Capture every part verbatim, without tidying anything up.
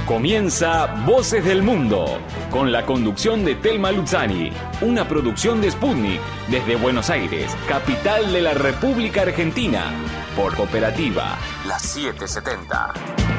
Comienza Voces del Mundo, con la conducción de Telma Luzzani, una producción de Sputnik, desde Buenos Aires, capital de la República Argentina, por Cooperativa, la setecientos setenta.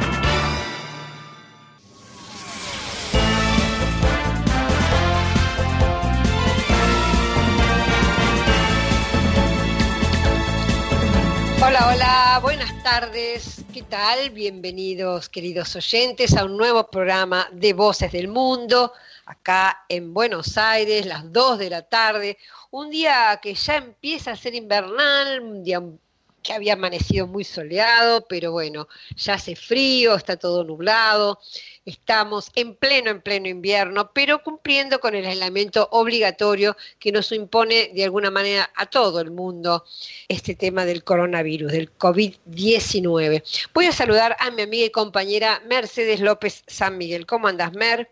Hola, hola, buenas tardes, ¿qué tal? Bienvenidos, queridos oyentes, a un nuevo programa de Voces del Mundo, acá en Buenos Aires, las dos de la tarde, un día que ya empieza a ser invernal, un día que había amanecido muy soleado, pero bueno, ya hace frío, está todo nublado, estamos en pleno, en pleno invierno, pero cumpliendo con el aislamiento obligatorio que nos impone de alguna manera a todo el mundo este tema del coronavirus, del covid diecinueve. Voy a saludar a mi amiga y compañera Mercedes López San Miguel. ¿Cómo andás, Mer?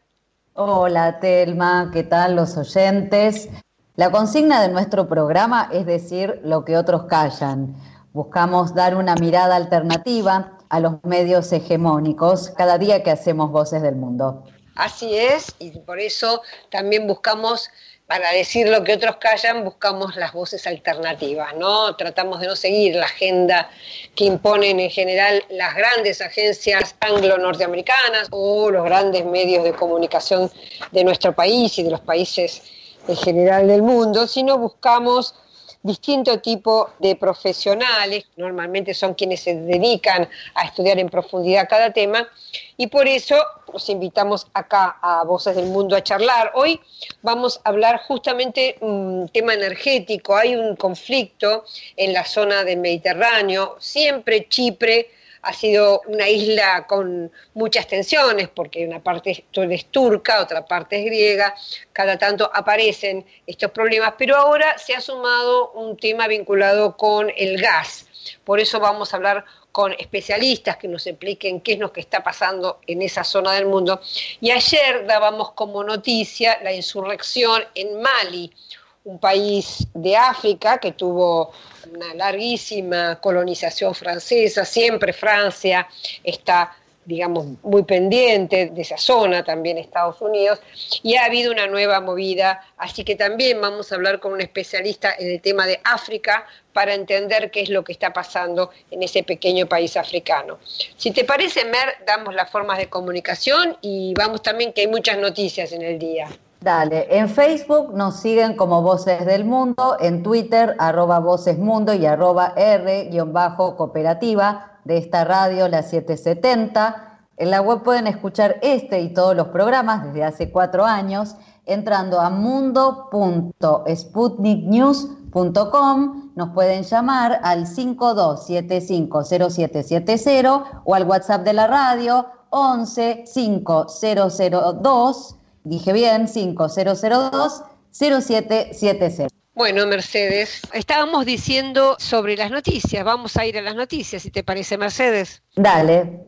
Hola, Telma, ¿qué tal los oyentes? La consigna de nuestro programa es decir lo que otros callan. Buscamos dar una mirada alternativa a los medios hegemónicos cada día que hacemos Voces del Mundo. Así es, y por eso también buscamos, para decir lo que otros callan, buscamos las voces alternativas, ¿no? Tratamos de no seguir la agenda que imponen en general las grandes agencias anglo-norteamericanas o los grandes medios de comunicación de nuestro país y de los países en general del mundo, sino buscamos distinto tipo de profesionales, normalmente son quienes se dedican a estudiar en profundidad cada tema, y por eso los invitamos acá a Voces del Mundo a charlar. Hoy vamos a hablar justamente un tema energético. Hay un conflicto en la zona del Mediterráneo, siempre Chipre ha sido una isla con muchas tensiones, porque una parte es turca, otra parte es griega, cada tanto aparecen estos problemas, pero ahora se ha sumado un tema vinculado con el gas. Por eso vamos a hablar con especialistas que nos expliquen qué es lo que está pasando en esa zona del mundo. Y ayer dábamos como noticia la insurrección en Mali, un país de África que tuvo una larguísima colonización francesa, siempre Francia está, digamos, muy pendiente de esa zona, también Estados Unidos, y ha habido una nueva movida, así que también vamos a hablar con un especialista en el tema de África para entender qué es lo que está pasando en ese pequeño país africano. Si te parece, Mer, damos las formas de comunicación y vamos también que hay muchas noticias en el día. Dale, en Facebook nos siguen como Voces del Mundo, en Twitter, arroba Voces Mundo y arroba R guión bajo cooperativa de esta radio, la setecientos setenta. En la web pueden escuchar este y todos los programas desde hace cuatro años, entrando a mundo punto sputnik news punto com. Nos pueden llamar al cinco dos siete cinco cero siete siete cero o al WhatsApp de la radio once cinco cero cero dos. Dije bien, cinco cero cero dos cero siete siete cero. Bueno, Mercedes, estábamos diciendo sobre las noticias. Vamos a ir a las noticias, si te parece, Mercedes. Dale.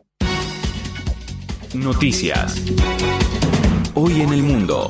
Noticias. Hoy en el mundo.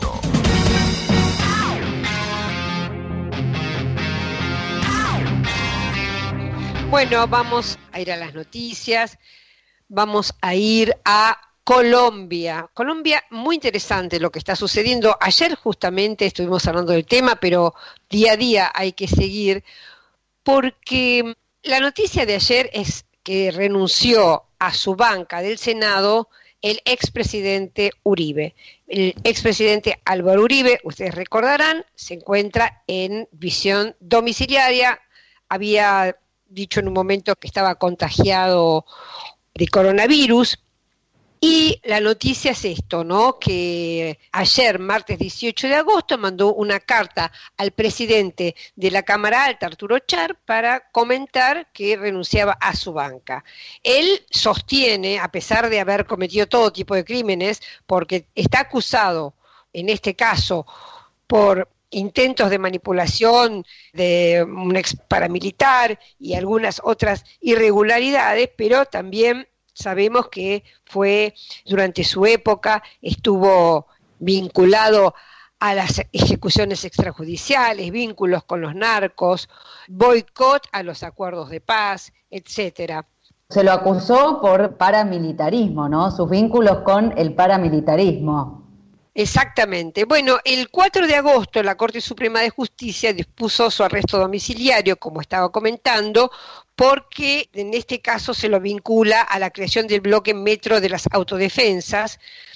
Bueno, vamos a ir a las noticias. Vamos a ir a Colombia. Colombia, muy interesante lo que está sucediendo. Ayer justamente estuvimos hablando del tema, pero día a día hay que seguir, porque la noticia de ayer es que renunció a su banca del Senado el expresidente Uribe. El expresidente Álvaro Uribe, ustedes recordarán, se encuentra en visión domiciliaria. Había dicho en un momento que estaba contagiado de coronavirus. Y la noticia es esto, ¿no? Que ayer, martes dieciocho de agosto, mandó una carta al presidente de la Cámara Alta, Arturo Char, para comentar que renunciaba a su banca. Él sostiene, a pesar de haber cometido todo tipo de crímenes, porque está acusado, en este caso, por intentos de manipulación de un ex paramilitar y algunas otras irregularidades, pero también sabemos que fue, durante su época, estuvo vinculado a las ejecuciones extrajudiciales, vínculos con los narcos, boicot a los acuerdos de paz, etcétera. se lo acusó por paramilitarismo, ¿no? Sus vínculos con el paramilitarismo. Exactamente. Bueno, el cuatro de agosto la Corte Suprema de Justicia dispuso su arresto domiciliario, como estaba comentando, porque en este caso se lo vincula a la creación del bloque Metro de las Autodefensas,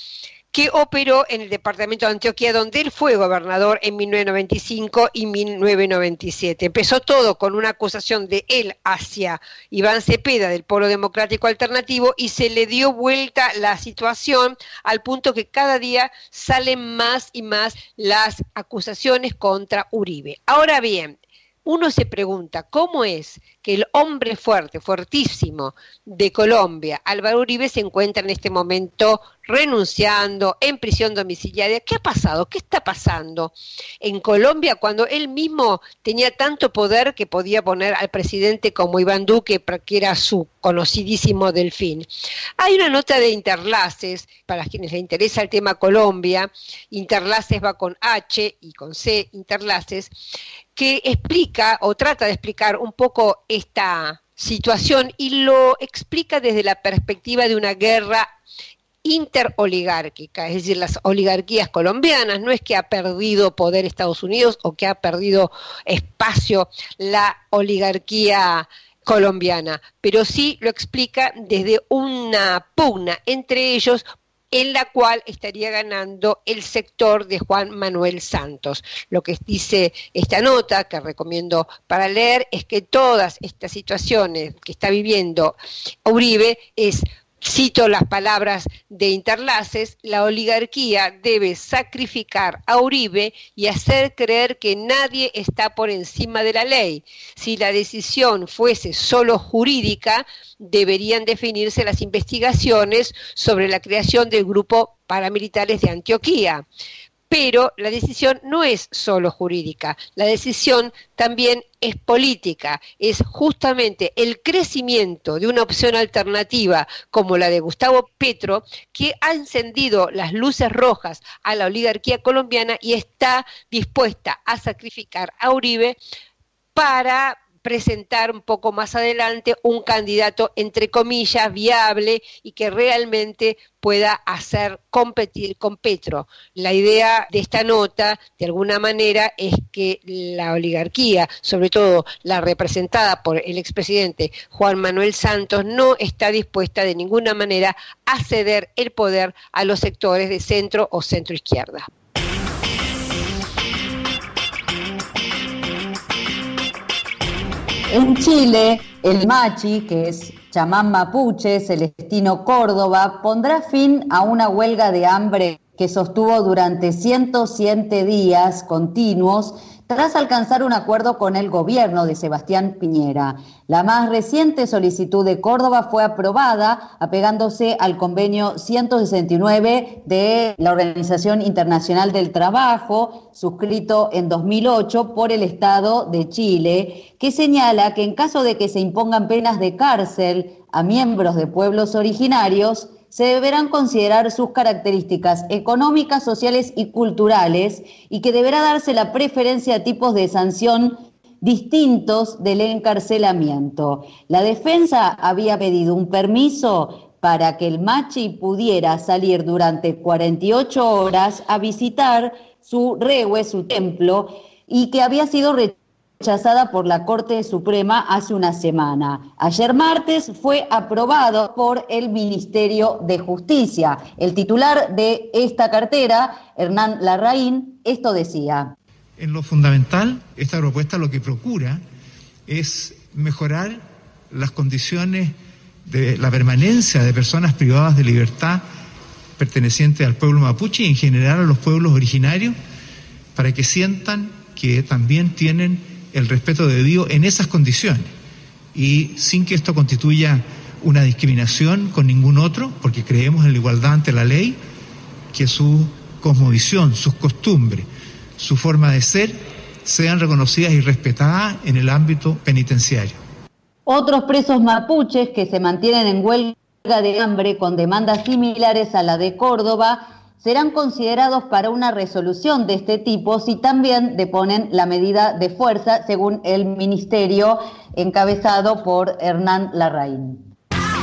que operó en el departamento de Antioquia, donde él fue gobernador en mil novecientos noventa y cinco y mil novecientos noventa y siete. Empezó todo con una acusación de él hacia Iván Cepeda del Polo Democrático Alternativo y se le dio vuelta la situación al punto que cada día salen más y más las acusaciones contra Uribe. Ahora bien, uno se pregunta, ¿cómo es que el hombre fuerte, fuertísimo de Colombia, Álvaro Uribe, se encuentra en este momento renunciando, en prisión domiciliaria? ¿Qué ha pasado? ¿Qué está pasando en Colombia cuando él mismo tenía tanto poder que podía poner al presidente como Iván Duque, que era su conocidísimo delfín? Hay una nota de Interlaces, para quienes les interesa el tema Colombia, Interlaces va con H y con C, Interlaces, que explica o trata de explicar un poco esta situación y lo explica desde la perspectiva de una guerra interoligárquica, es decir, las oligarquías colombianas. No es que ha perdido poder Estados Unidos o que ha perdido espacio la oligarquía colombiana, pero sí lo explica desde una pugna entre ellos, en la cual estaría ganando el sector de Juan Manuel Santos. Lo que dice esta nota, que recomiendo para leer, es que todas estas situaciones que está viviendo Uribe es, cito las palabras de Interlaces, la oligarquía debe sacrificar a Uribe y hacer creer que nadie está por encima de la ley. Si la decisión fuese solo jurídica, deberían definirse las investigaciones sobre la creación del grupo paramilitares de Antioquia. Pero la decisión no es solo jurídica, la decisión también es política, es justamente el crecimiento de una opción alternativa como la de Gustavo Petro, que ha encendido las luces rojas a la oligarquía colombiana y está dispuesta a sacrificar a Uribe para presentar un poco más adelante un candidato, entre comillas, viable y que realmente pueda hacer competir con Petro. La idea de esta nota, de alguna manera, es que la oligarquía, sobre todo la representada por el expresidente Juan Manuel Santos, no está dispuesta de ninguna manera a ceder el poder a los sectores de centro o centro izquierda. En Chile, el Machi, que es chamán mapuche, Celestino Córdoba, pondrá fin a una huelga de hambre que sostuvo durante ciento siete días continuos tras alcanzar un acuerdo con el gobierno de Sebastián Piñera. La más reciente solicitud de Córdoba fue aprobada apegándose al convenio ciento sesenta y nueve de la Organización Internacional del Trabajo, suscrito en dos mil ocho por el Estado de Chile, que señala que en caso de que se impongan penas de cárcel a miembros de pueblos originarios, se deberán considerar sus características económicas, sociales y culturales y que deberá darse la preferencia a tipos de sanción distintos del encarcelamiento. La defensa había pedido un permiso para que el Machi pudiera salir durante cuarenta y ocho horas a visitar su rehue, su templo, y que había sido rechazado. rechazada por la Corte Suprema hace una semana. Ayer martes fue aprobado por el Ministerio de Justicia. El titular de esta cartera, Hernán Larraín, esto decía. En lo fundamental, esta propuesta lo que procura es mejorar las condiciones de la permanencia de personas privadas de libertad pertenecientes al pueblo mapuche y en general a los pueblos originarios, para que sientan que también tienen el respeto debido en esas condiciones y sin que esto constituya una discriminación con ningún otro, porque creemos en la igualdad ante la ley, que su cosmovisión, sus costumbres, su forma de ser sean reconocidas y respetadas en el ámbito penitenciario. Otros presos mapuches que se mantienen en huelga de hambre con demandas similares a la de Córdoba serán considerados para una resolución de este tipo si también deponen la medida de fuerza, según el ministerio encabezado por Hernán Larraín.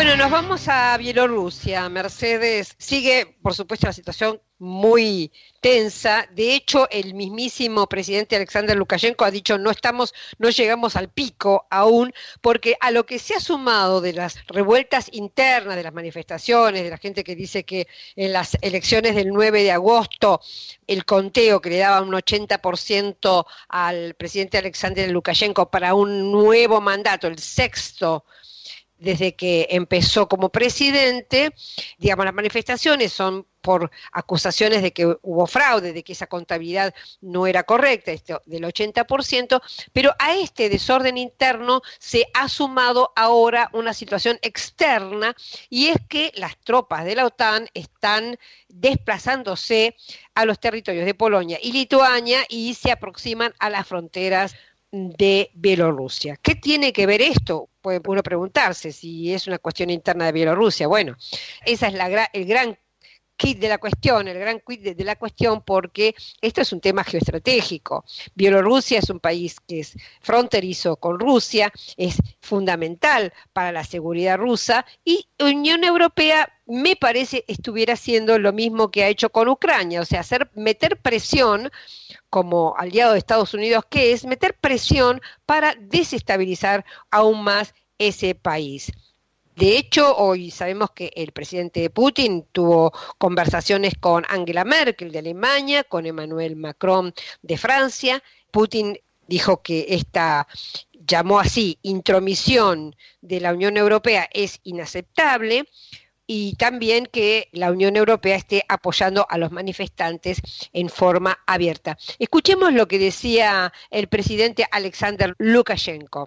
Bueno, nos vamos a Bielorrusia. Mercedes, sigue, por supuesto, la situación muy tensa. De hecho, el mismísimo presidente Alexander Lukashenko ha dicho no estamos, no llegamos al pico aún, porque a lo que se ha sumado de las revueltas internas, de las manifestaciones, de la gente que dice que en las elecciones del nueve de agosto el conteo que le daba un ochenta por ciento al presidente Alexander Lukashenko para un nuevo mandato, el sexto desde que empezó como presidente, digamos, las manifestaciones son por acusaciones de que hubo fraude, de que esa contabilidad no era correcta, esto del ochenta por ciento, pero a este desorden interno se ha sumado ahora una situación externa, y es que las tropas de la OTAN están desplazándose a los territorios de Polonia y Lituania y se aproximan a las fronteras de Bielorrusia. ¿Qué tiene que ver esto? Puede uno preguntarse si es una cuestión interna de Bielorrusia. Bueno, esa es la, el gran kit de la cuestión, el gran quid de, de la cuestión, porque esto es un tema geoestratégico. Bielorrusia es un país que es fronterizo con Rusia, es fundamental para la seguridad rusa, y Unión Europea, me parece, estuviera haciendo lo mismo que ha hecho con Ucrania, o sea, hacer, meter presión como aliado de Estados Unidos, que es meter presión para desestabilizar aún más ese país. De hecho, hoy sabemos que el presidente Putin tuvo conversaciones con Angela Merkel de Alemania, con Emmanuel Macron de Francia. Putin dijo que esta, llamó así, intromisión de la Unión Europea es inaceptable, y también que la Unión Europea esté apoyando a los manifestantes en forma abierta. Escuchemos lo que decía el presidente Alexander Lukashenko.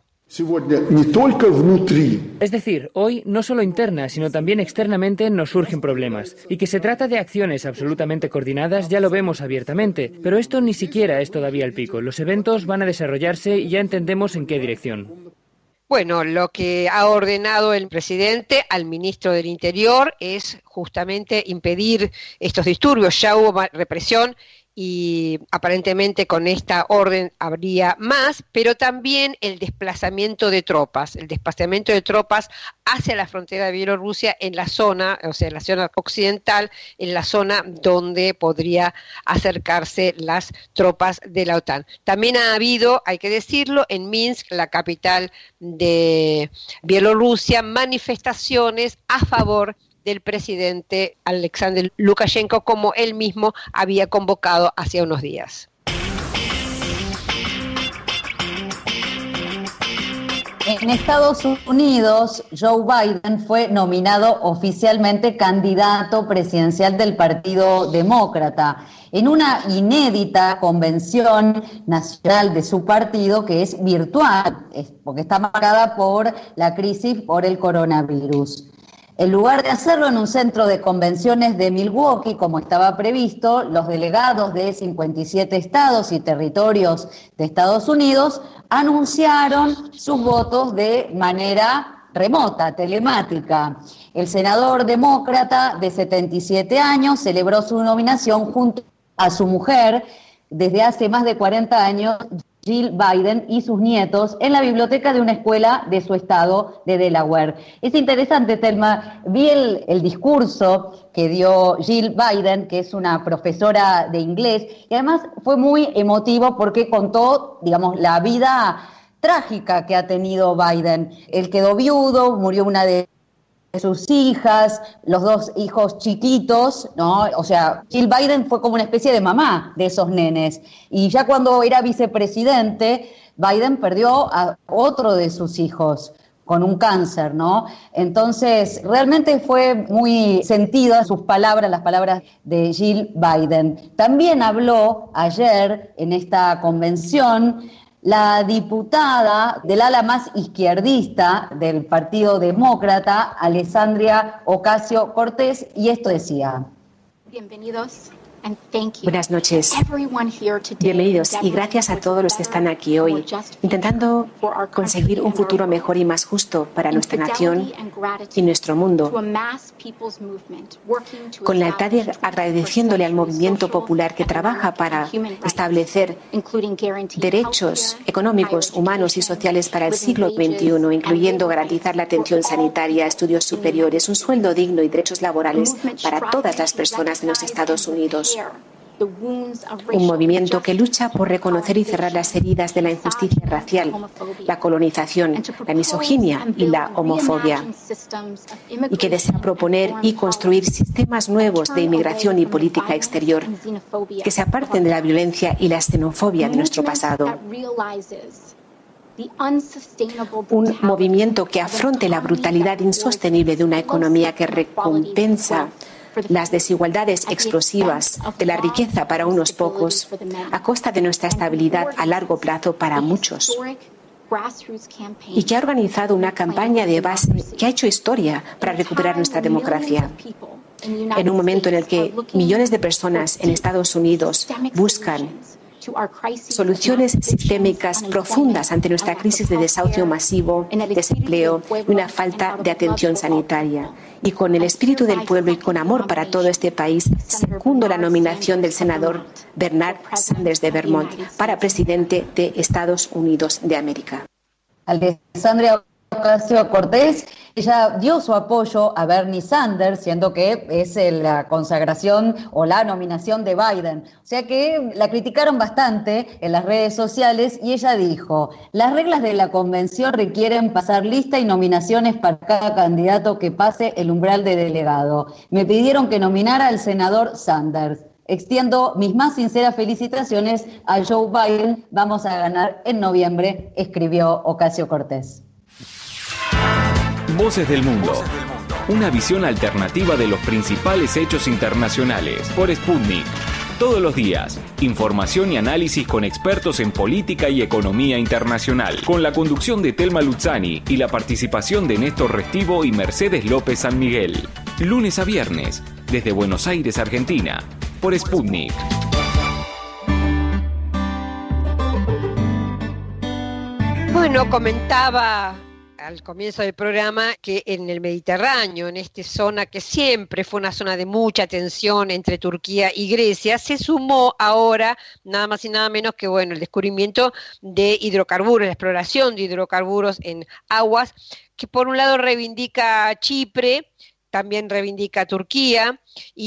Es decir, hoy no solo interna, sino también externamente nos surgen problemas. Y que se trata de acciones absolutamente coordinadas ya lo vemos abiertamente, pero esto ni siquiera es todavía el pico. Los eventos van a desarrollarse y ya entendemos en qué dirección. Bueno, lo que ha ordenado el presidente al ministro del Interior es justamente impedir estos disturbios. Ya hubo represión y aparentemente con esta orden habría más, pero también el desplazamiento de tropas, el desplazamiento de tropas hacia la frontera de Bielorrusia en la zona, o sea, en la zona occidental, en la zona donde podría acercarse las tropas de la OTAN. También ha habido, hay que decirlo, en Minsk, la capital de Bielorrusia, manifestaciones a favor del presidente Alexander Lukashenko, como él mismo había convocado hace unos días. En Estados Unidos, Joe Biden fue nominado oficialmente candidato presidencial del Partido Demócrata en una inédita convención nacional de su partido, que es virtual, porque está marcada por la crisis por el coronavirus. En lugar de hacerlo en un centro de convenciones de Milwaukee, como estaba previsto, los delegados de cincuenta y siete estados y territorios de Estados Unidos anunciaron sus votos de manera remota, telemática. El senador demócrata de setenta y siete años celebró su nominación junto a su mujer desde hace más de cuarenta años, Jill Biden, y sus nietos en la biblioteca de una escuela de su estado de Delaware. Es interesante, Telma, vi el, el discurso que dio Jill Biden, que es una profesora de inglés, y además fue muy emotivo porque contó, digamos, la vida trágica que ha tenido Biden. Él quedó viudo, murió una de sus hijas, los dos hijos chiquitos, ¿no? O sea, Jill Biden fue como una especie de mamá de esos nenes. Y ya cuando era vicepresidente, Biden perdió a otro de sus hijos con un cáncer, ¿no? Entonces, realmente fue muy sentida sus palabras, las palabras de Jill Biden. También habló ayer en esta convención la diputada del ala más izquierdista del Partido Demócrata, Alexandria Ocasio-Cortez, y esto decía. Bienvenidos Buenas noches. Bienvenidos y gracias a todos los que están aquí hoy, intentando conseguir un futuro mejor y más justo para nuestra nación y nuestro mundo. Con lealtad y agradeciéndole al movimiento popular que trabaja para establecer derechos económicos, humanos y sociales para el siglo veintiuno, incluyendo garantizar la atención sanitaria, estudios superiores, un sueldo digno y derechos laborales para todas las personas en los Estados Unidos. Un movimiento que lucha por reconocer y cerrar las heridas de la injusticia racial, la colonización, la misoginia y la homofobia, y que desea proponer y construir sistemas nuevos de inmigración y política exterior que se aparten de la violencia y la xenofobia de nuestro pasado. Un movimiento que afronte la brutalidad insostenible de una economía que recompensa las desigualdades explosivas de la riqueza para unos pocos a costa de nuestra estabilidad a largo plazo para muchos, y que ha organizado una campaña de base que ha hecho historia para recuperar nuestra democracia. En un momento en el que millones de personas en Estados Unidos buscan soluciones sistémicas profundas ante nuestra crisis de desahucio masivo, desempleo y una falta de atención sanitaria. Y con el espíritu del pueblo y con amor para todo este país, secundo la nominación del senador Bernard Sanders de Vermont para presidente de Estados Unidos de América. Alessandria Ocasio-Cortez, ella dio su apoyo a Bernie Sanders, siendo que es la consagración o la nominación de Biden. O sea que la criticaron bastante en las redes sociales y ella dijo: las reglas de la convención requieren pasar lista y nominaciones para cada candidato que pase el umbral de delegado. Me pidieron que nominara al senador Sanders. Extiendo mis más sinceras felicitaciones a Joe Biden. Vamos a ganar en noviembre, escribió Ocasio-Cortez. Voces del Mundo. Una visión alternativa de los principales hechos internacionales por Sputnik. Todos los días, información y análisis con expertos en política y economía internacional, con la conducción de Telma Luzzani y la participación de Néstor Restivo y Mercedes López San Miguel. Lunes a viernes, desde Buenos Aires, Argentina, por Sputnik. Bueno, comentaba al comienzo del programa que en el Mediterráneo, en esta zona que siempre fue una zona de mucha tensión entre Turquía y Grecia, se sumó ahora nada más y nada menos que bueno el descubrimiento de hidrocarburos, la exploración de hidrocarburos en aguas, que por un lado reivindica Chipre, también reivindica Turquía,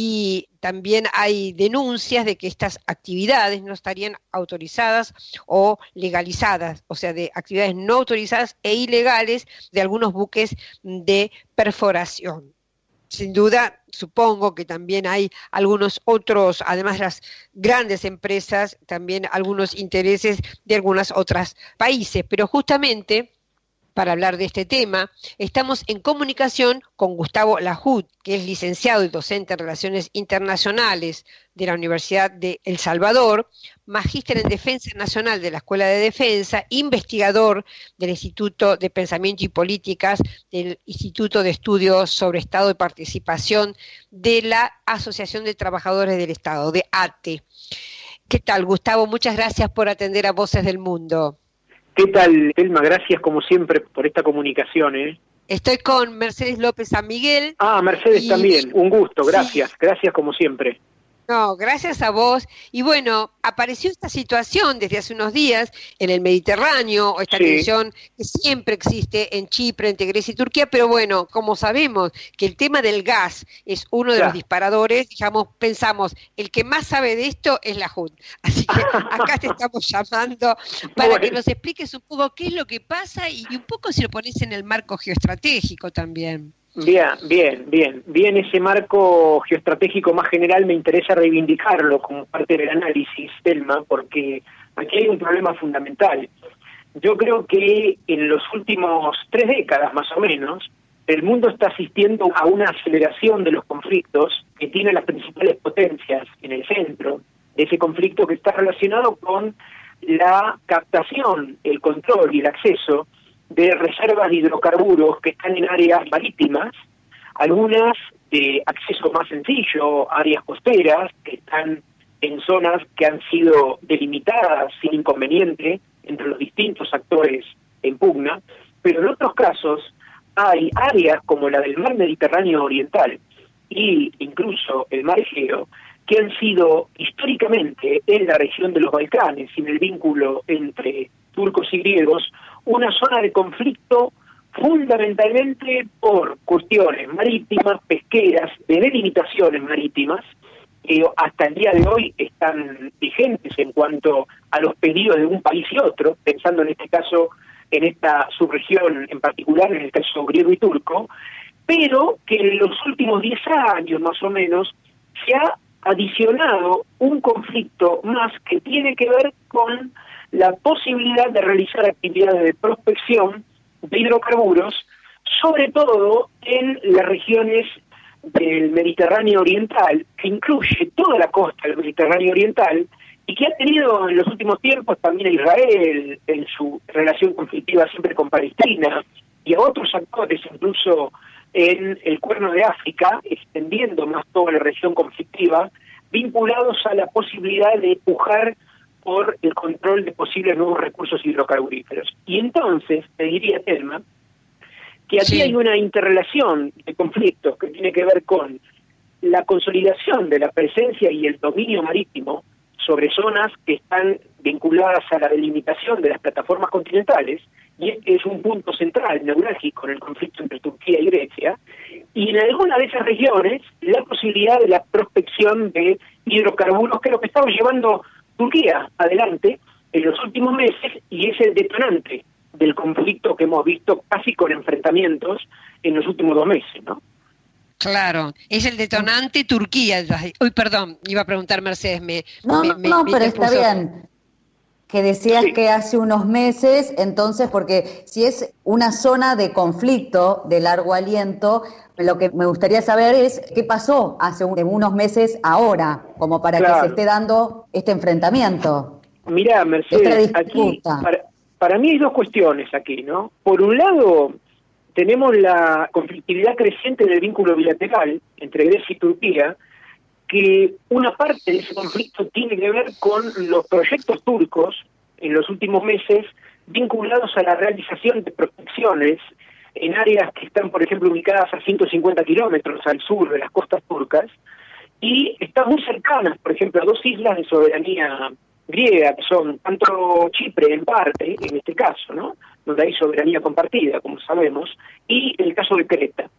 y también hay denuncias de que estas actividades no estarían autorizadas o legalizadas, o sea, de actividades no autorizadas e ilegales de algunos buques de perforación. Sin duda, supongo que también hay algunos otros, además de las grandes empresas, también algunos intereses de algunos otros países, pero justamente para hablar de este tema, estamos en comunicación con Gustavo Lahut, que es licenciado y docente en Relaciones Internacionales de la Universidad de El Salvador, magíster en Defensa Nacional de la Escuela de Defensa, investigador del Instituto de Pensamiento y Políticas del Instituto de Estudios sobre Estado y Participación de la Asociación de Trabajadores del Estado, de A T E. ¿Qué tal, Gustavo? Muchas gracias por atender a Voces del Mundo. ¿Qué tal, Telma? Gracias, como siempre, por esta comunicación, ¿eh? Estoy con Mercedes López San Miguel. Ah, Mercedes y... también. Un gusto, gracias. Sí. Gracias, como siempre. No, gracias a vos. Y bueno, apareció esta situación desde hace unos días en el Mediterráneo, esta sí. tensión que siempre existe en Chipre, entre Grecia y Turquía, pero bueno, como sabemos que el tema del gas es uno de claro. los disparadores, digamos, pensamos, el que más sabe de esto es Lahut. Así que acá te estamos llamando para bueno. que nos expliques un poco qué es lo que pasa y un poco si lo pones en el marco geoestratégico también. Bien, bien, bien. Bien, ese marco geoestratégico más general me interesa reivindicarlo como parte del análisis, Telma, porque aquí hay un problema fundamental. Yo creo que en los últimos tres décadas, más o menos, el mundo está asistiendo a una aceleración de los conflictos que tienen las principales potencias en el centro. Ese conflicto que está relacionado con la captación, el control y el acceso de reservas de hidrocarburos que están en áreas marítimas, algunas de acceso más sencillo, áreas costeras que están en zonas que han sido delimitadas sin inconveniente entre los distintos actores en pugna, pero en otros casos hay áreas como la del mar Mediterráneo Oriental e incluso el mar Egeo, que han sido históricamente en la región de los Balcanes, y en el vínculo entre turcos y griegos, una zona de conflicto fundamentalmente por cuestiones marítimas, pesqueras, de delimitaciones marítimas, que hasta el día de hoy están vigentes en cuanto a los pedidos de un país y otro, pensando en este caso en esta subregión en particular, en el caso griego y turco, pero que en los últimos diez años más o menos se ha adicionado un conflicto más que tiene que ver con la posibilidad de realizar actividades de prospección de hidrocarburos, sobre todo en las regiones del Mediterráneo Oriental, que incluye toda la costa del Mediterráneo Oriental, y que ha tenido en los últimos tiempos también a Israel en su relación conflictiva siempre con Palestina, y a otros actores incluso en el Cuerno de África, extendiendo más toda la región conflictiva, vinculados a la posibilidad de empujar por el control de posibles nuevos recursos hidrocarburíferos. Y entonces, te diría, Telma, que aquí sí hay una interrelación de conflictos que tiene que ver con la consolidación de la presencia y el dominio marítimo sobre zonas que están vinculadas a la delimitación de las plataformas continentales, y este es un punto central, neurálgico, en el conflicto entre Turquía y Grecia, y en alguna de esas regiones la posibilidad de la prospección de hidrocarburos, que es lo que estaba llevando Turquía adelante en los últimos meses, y es el detonante del conflicto que hemos visto casi con enfrentamientos en los últimos dos meses, ¿no? Claro, es el detonante Turquía. Uy, perdón, iba a preguntar Mercedes. Me, no, me, no, me, no me pero te está puso... bien. Que decías sí. que hace unos meses, entonces, porque si es una zona de conflicto de largo aliento, lo que me gustaría saber es qué pasó hace un, unos meses ahora, como para claro. que se esté dando este enfrentamiento. Mirá, Mercedes, aquí para, para mí hay dos cuestiones aquí, ¿no? Por un lado, tenemos la conflictividad creciente del vínculo bilateral entre Grecia y Turquía, que una parte de ese conflicto tiene que ver con los proyectos turcos en los últimos meses vinculados a la realización de prospecciones en áreas que están, por ejemplo, ubicadas a ciento cincuenta kilómetros al sur de las costas turcas y están muy cercanas, por ejemplo, a dos islas de soberanía griega, que son tanto Chipre en parte, en este caso, ¿no?, donde hay soberanía compartida, como sabemos, y el caso de Creta.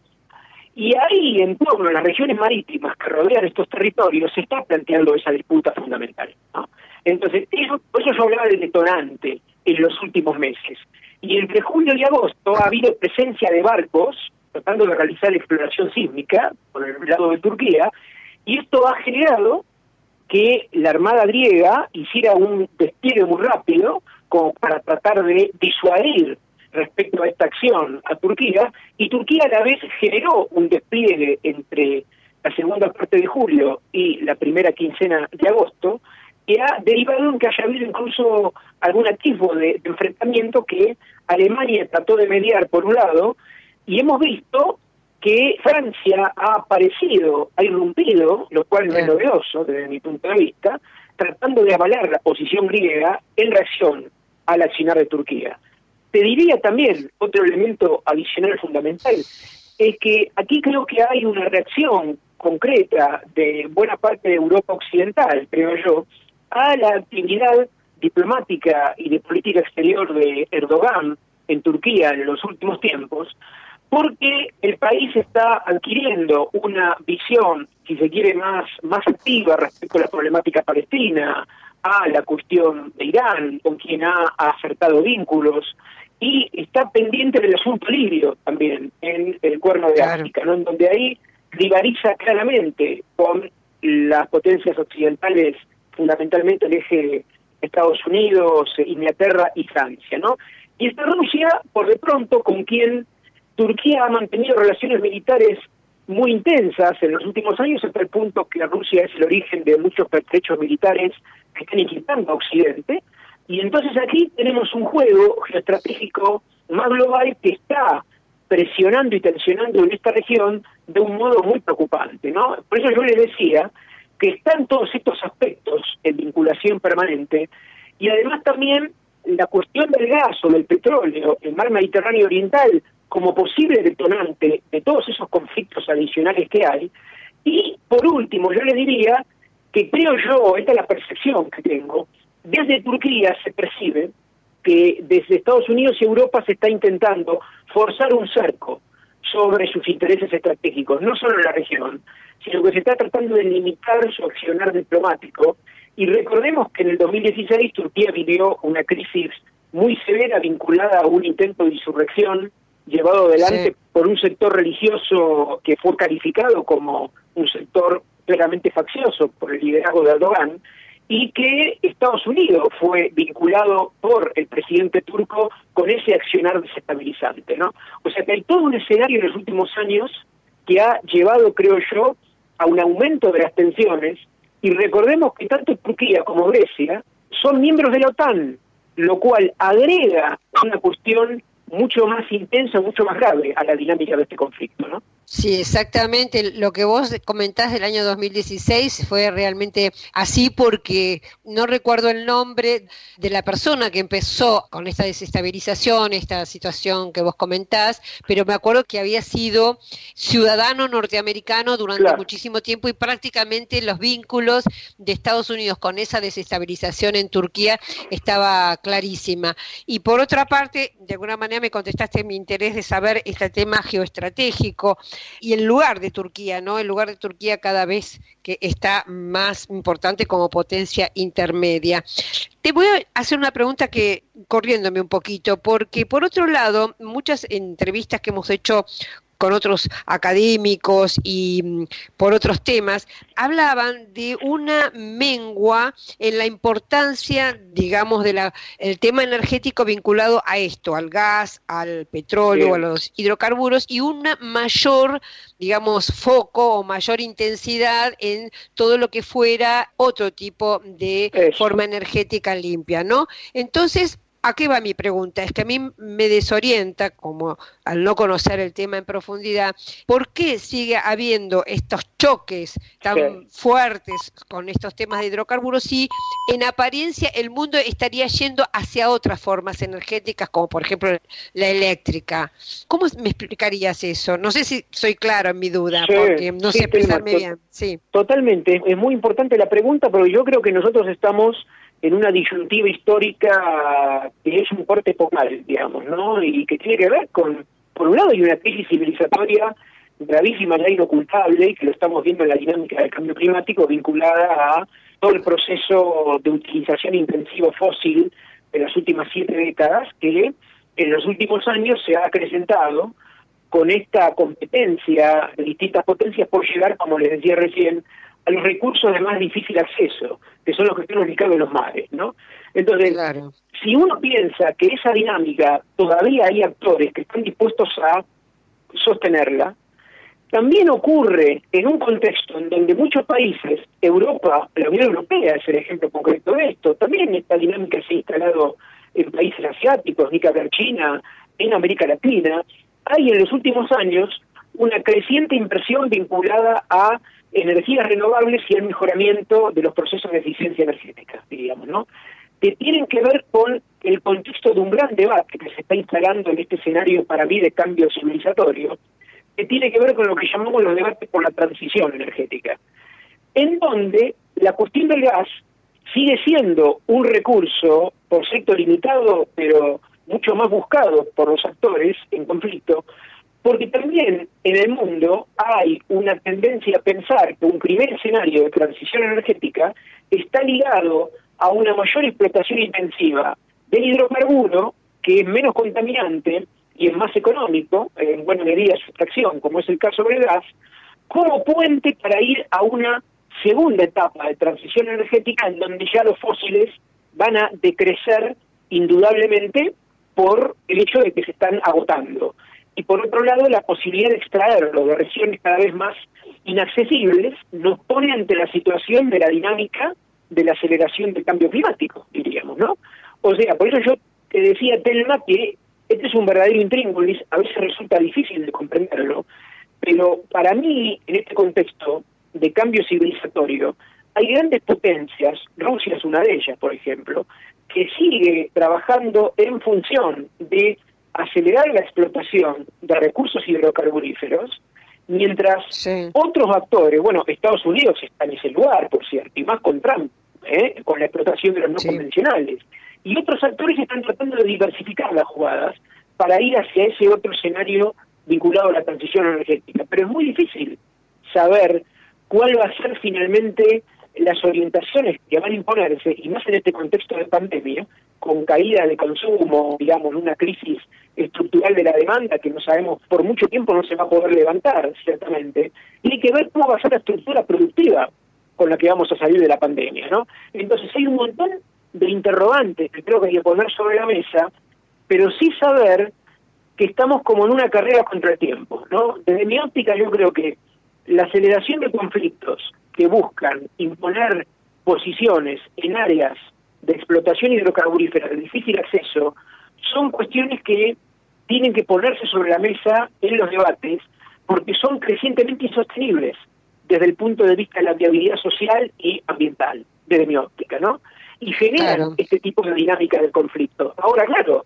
Y ahí, en torno a las regiones marítimas que rodean estos territorios, se está planteando esa disputa fundamental, ¿no? Entonces, eso, por eso yo hablaba del detonante en los últimos meses. Y entre julio y agosto ha habido presencia de barcos tratando de realizar exploración sísmica por el lado de Turquía, y esto ha generado que la Armada griega hiciera un despliegue muy rápido como para tratar de disuadir respecto a esta acción a Turquía, y Turquía a la vez generó un despliegue entre la segunda parte de julio y la primera quincena de agosto, que ha derivado en que haya habido incluso algún atisbo de, de enfrentamiento que Alemania trató de mediar por un lado, y hemos visto que Francia ha aparecido, ha irrumpido, lo cual no es novedoso desde mi punto de vista, tratando de avalar la posición griega en reacción al accionar de Turquía. Te diría también, otro elemento adicional fundamental, es que aquí creo que hay una reacción concreta de buena parte de Europa Occidental, creo yo, a la actividad diplomática y de política exterior de Erdogan en Turquía en los últimos tiempos, porque el país está adquiriendo una visión, si se quiere, más, más activa respecto a la problemática palestina, a la cuestión de Irán, con quien ha, ha acertado vínculos, y está pendiente del asunto libio también en el Cuerno de claro. África, ¿no?, en donde ahí rivaliza claramente con las potencias occidentales, fundamentalmente el eje Estados Unidos, Inglaterra y Francia, ¿no? Y está Rusia, por de pronto, con quien Turquía ha mantenido relaciones militares muy intensas en los últimos años, hasta el punto que Rusia es el origen de muchos pertrechos militares que están inquietando a Occidente. Y entonces aquí tenemos un juego geoestratégico más global que está presionando y tensionando en esta región de un modo muy preocupante, ¿no? Por eso yo les decía que están todos estos aspectos en vinculación permanente, y además también la cuestión del gas o del petróleo, el mar Mediterráneo Oriental, como posible detonante de todos esos conflictos adicionales que hay. Y por último, yo le diría que creo yo, esta es la percepción que tengo, desde Turquía se percibe que desde Estados Unidos y Europa se está intentando forzar un cerco sobre sus intereses estratégicos, no solo en la región, sino que se está tratando de limitar su accionar diplomático. Y recordemos que en el dos mil dieciséis Turquía vivió una crisis muy severa vinculada a un intento de insurrección llevado adelante sí. por un sector religioso que fue calificado como un sector claramente faccioso por el liderazgo de Erdogan, y que Estados Unidos fue vinculado por el presidente turco con ese accionar desestabilizante, ¿no? O sea que hay todo un escenario en los últimos años que ha llevado, creo yo, a un aumento de las tensiones, y recordemos que tanto Turquía como Grecia son miembros de la OTAN, lo cual agrega una cuestión mucho más intensa, mucho más grave a la dinámica de este conflicto, ¿no? Sí, exactamente. Lo que vos comentás del año dos mil dieciséis fue realmente así, porque no recuerdo el nombre de la persona que empezó con esta desestabilización, esta situación que vos comentás, pero me acuerdo que había sido ciudadano norteamericano durante claro. muchísimo tiempo, y prácticamente los vínculos de Estados Unidos con esa desestabilización en Turquía estaba clarísima. Y por otra parte, de alguna manera me contestaste mi interés de saber este tema geoestratégico y el lugar de Turquía, ¿no? El lugar de Turquía cada vez que está más importante como potencia intermedia. Te voy a hacer una pregunta que, corriéndome un poquito, porque por otro lado, muchas entrevistas que hemos hecho con otros académicos y mm, por otros temas, hablaban de una mengua en la importancia, digamos, de la el tema energético vinculado a esto, al gas, al petróleo, sí. a los hidrocarburos, y una mayor, digamos, foco o mayor intensidad en todo lo que fuera otro tipo de Eso. forma energética limpia, ¿no? Entonces, ¿a qué va mi pregunta? Es que a mí me desorienta, como al no conocer el tema en profundidad, ¿por qué sigue habiendo estos choques tan sí. fuertes con estos temas de hidrocarburos si en apariencia el mundo estaría yendo hacia otras formas energéticas, como por ejemplo la eléctrica? ¿Cómo me explicarías eso? No sé si soy claro en mi duda, sí, porque no sí, sé expresarme bien. Sí. Totalmente, es muy importante la pregunta, pero yo creo que nosotros estamos en una disyuntiva histórica que es un corte epocal, digamos, ¿no? Y que tiene que ver con, por un lado, hay una crisis civilizatoria gravísima, ya inocultable, y que lo estamos viendo en la dinámica del cambio climático, vinculada a todo el proceso de utilización intensivo fósil de las últimas siete décadas, que en los últimos años se ha acrecentado con esta competencia de distintas potencias por llegar, como les decía recién, a los recursos de más difícil acceso, que son los que están ubicados en los mares, ¿no? Entonces, claro. si uno piensa que esa dinámica todavía hay actores que están dispuestos a sostenerla, también ocurre en un contexto en donde muchos países, Europa, la Unión Europea es el ejemplo concreto de esto, también esta dinámica se ha instalado en países asiáticos, ni que hablar China, en América Latina. Hay en los últimos años una creciente inversión vinculada a energías renovables y el mejoramiento de los procesos de eficiencia energética, diríamos, ¿no? Que tienen que ver con el contexto de un gran debate que se está instalando en este escenario, para mí, de cambio civilizatorio, que tiene que ver con lo que llamamos los debates por la transición energética, en donde la cuestión del gas sigue siendo un recurso, por cierto limitado, pero mucho más buscado por los actores en conflicto, porque también en el mundo hay una tendencia a pensar que un primer escenario de transición energética está ligado a una mayor explotación intensiva del hidrocarburo, que es menos contaminante y es más económico, en buena medida su extracción, como es el caso del gas, como puente para ir a una segunda etapa de transición energética en donde ya los fósiles van a decrecer indudablemente por el hecho de que se están agotando. Y por otro lado, la posibilidad de extraerlo de regiones cada vez más inaccesibles nos pone ante la situación de la dinámica de la aceleración del cambio climático, diríamos, ¿no? O sea, por eso yo te decía, Telma, que este es un verdadero intríngulis, a veces resulta difícil de comprenderlo, pero para mí, en este contexto de cambio civilizatorio, hay grandes potencias, Rusia es una de ellas, por ejemplo, que sigue trabajando en función de acelerar la explotación de recursos hidrocarburíferos, mientras sí. otros actores, bueno, Estados Unidos está en ese lugar, por cierto, y más con Trump, ¿eh? con la explotación de los no sí. convencionales, y otros actores están tratando de diversificar las jugadas para ir hacia ese otro escenario vinculado a la transición energética. Pero es muy difícil saber cuál va a ser finalmente las orientaciones que van a imponerse, y más en este contexto de pandemia, con caída de consumo, digamos, una crisis estructural de la demanda que no sabemos, por mucho tiempo no se va a poder levantar, ciertamente, y hay que ver cómo va a ser la estructura productiva con la que vamos a salir de la pandemia, ¿no? Entonces hay un montón de interrogantes que creo que hay que poner sobre la mesa, pero sí saber que estamos como en una carrera contra el tiempo, ¿no? Desde mi óptica yo creo que la aceleración de conflictos que buscan imponer posiciones en áreas de explotación hidrocarburífera de difícil acceso son cuestiones que tienen que ponerse sobre la mesa en los debates porque son crecientemente insostenibles desde el punto de vista de la viabilidad social y ambiental, desde mi óptica, ¿no? Y generan claro. este tipo de dinámica del conflicto. Ahora, claro,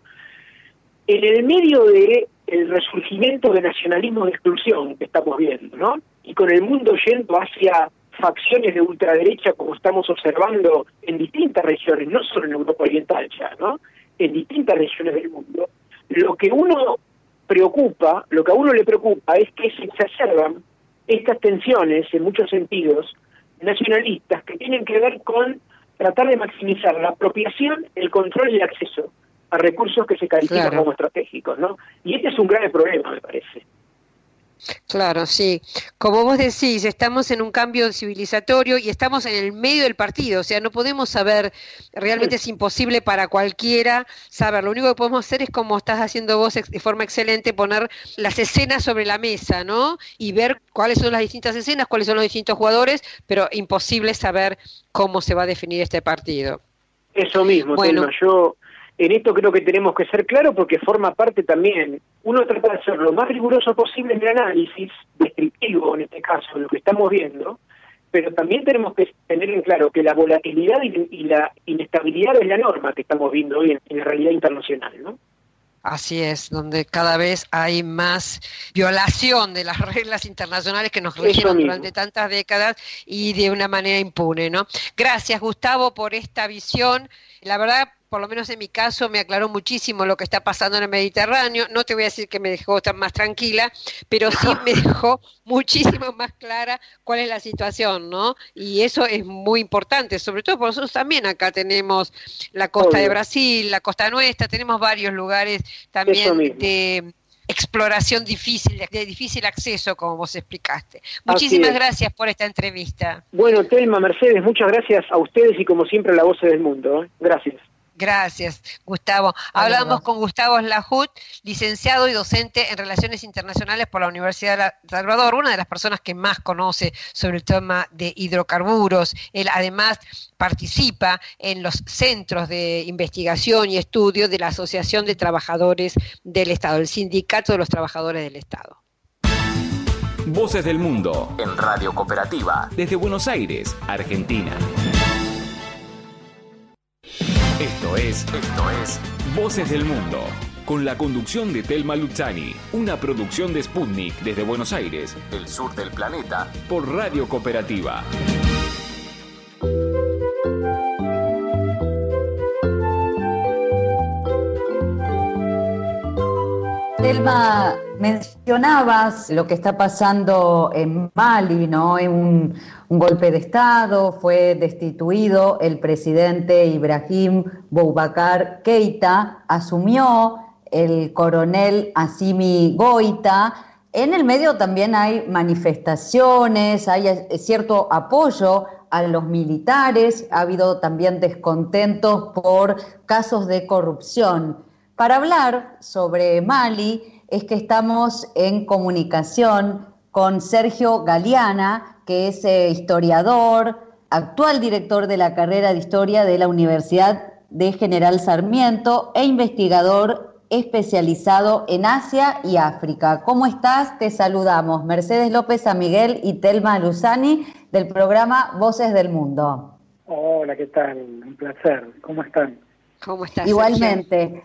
en el medio de el resurgimiento de nacionalismo de exclusión que estamos viendo, ¿no? Y con el mundo yendo hacia facciones de ultraderecha como estamos observando en distintas regiones, no solo en Europa Oriental ya, ¿no? En distintas regiones del mundo, lo que uno preocupa, lo que a uno le preocupa es que se exacerban estas tensiones, en muchos sentidos, nacionalistas, que tienen que ver con tratar de maximizar la apropiación, el control y el acceso a recursos que se califican claro. como estratégicos, ¿no? Y este es un grave problema, me parece. Claro, sí. Como vos decís, estamos en un cambio civilizatorio y estamos en el medio del partido, o sea, no podemos saber, realmente es imposible para cualquiera saber. Lo único que podemos hacer es, como estás haciendo vos de forma excelente, poner las escenas sobre la mesa, ¿no? Y ver cuáles son las distintas escenas, cuáles son los distintos jugadores, pero imposible saber cómo se va a definir este partido. Eso mismo, bueno. Telma, yo... En esto creo que tenemos que ser claros porque forma parte también, uno trata de ser lo más riguroso posible en el análisis, descriptivo en este caso, de lo que estamos viendo, pero también tenemos que tener en claro que la volatilidad y, y la inestabilidad es la norma que estamos viendo hoy en, en la realidad internacional, ¿no? Así es, donde cada vez hay más violación de las reglas internacionales que nos regieron durante tantas décadas y de una manera impune, ¿no? Gracias, Gustavo, por esta visión. La verdad, por lo menos en mi caso, me aclaró muchísimo lo que está pasando en el Mediterráneo. No te voy a decir que me dejó estar más tranquila, pero sí me dejó muchísimo más clara cuál es la situación, ¿no? Y eso es muy importante, sobre todo porque nosotros también acá tenemos la costa Obvio. de Brasil, la costa nuestra, tenemos varios lugares también de exploración difícil, de difícil acceso, como vos explicaste. Muchísimas gracias por esta entrevista. Bueno, Telma, Mercedes, muchas gracias a ustedes y como siempre a la Voz del Mundo, ¿eh? Gracias. Gracias, Gustavo. Hablamos con Gustavo Slahut, licenciado y docente en Relaciones Internacionales por la Universidad de Salvador, una de las personas que más conoce sobre el tema de hidrocarburos. Él además participa en los centros de investigación y estudio de la Asociación de Trabajadores del Estado, el Sindicato de los Trabajadores del Estado. Voces del Mundo, en Radio Cooperativa, desde Buenos Aires, Argentina. Esto es, esto es Voces del Mundo, con la conducción de Telma Luzzani, una producción de Sputnik desde Buenos Aires, el sur del planeta, por Radio Cooperativa. Telma, mencionabas lo que está pasando en Mali, ¿no? En un, un golpe de Estado, fue destituido el presidente Ibrahim Boubacar Keïta, asumió el coronel Assimi Goïta. En el medio también hay manifestaciones, hay cierto apoyo a los militares, ha habido también descontentos por casos de corrupción. Para hablar sobre Mali es que estamos en comunicación con Sergio Galeana, que es eh, historiador, actual director de la carrera de Historia de la Universidad de General Sarmiento e investigador especializado en Asia y África. ¿Cómo estás? Te saludamos. Mercedes López Amiguel y Telma Luzani del programa Voces del Mundo. Hola, ¿qué tal? Un placer. ¿Cómo están? ¿Cómo estás? Igualmente. Sergio?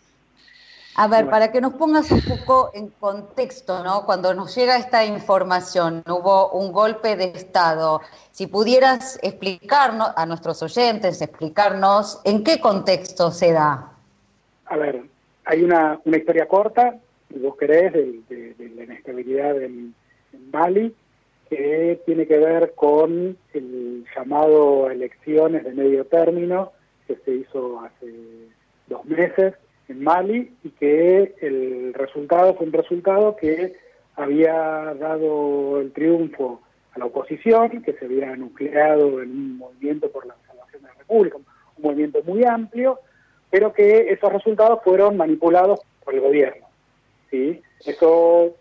A ver, Bueno. para que nos pongas un poco en contexto, ¿no? Cuando nos llega esta información, hubo un golpe de Estado. Si pudieras explicarnos a nuestros oyentes, explicarnos en qué contexto se da. A ver, hay una, una historia corta, si vos querés, de, de, de la inestabilidad en, en Mali, que tiene que ver con el llamado a elecciones de medio término que se hizo hace dos meses en Mali y que el resultado fue un resultado que había dado el triunfo a la oposición, que se había nucleado en un movimiento por la salvación de la República, un movimiento muy amplio, pero que esos resultados fueron manipulados por el gobierno, ¿sí? Eso